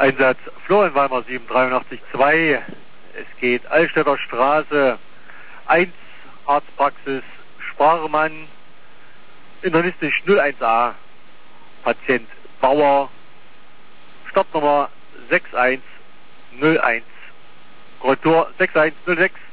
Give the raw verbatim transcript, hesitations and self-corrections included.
Einsatz Florian sieben drei acht zwei. Es geht Altstädter Straße eins, Arztpraxis Sparmann, internistisch null eins a, Patient Bauer, Startnummer sechs eins null eins, Korrektur sechs eins null sechs.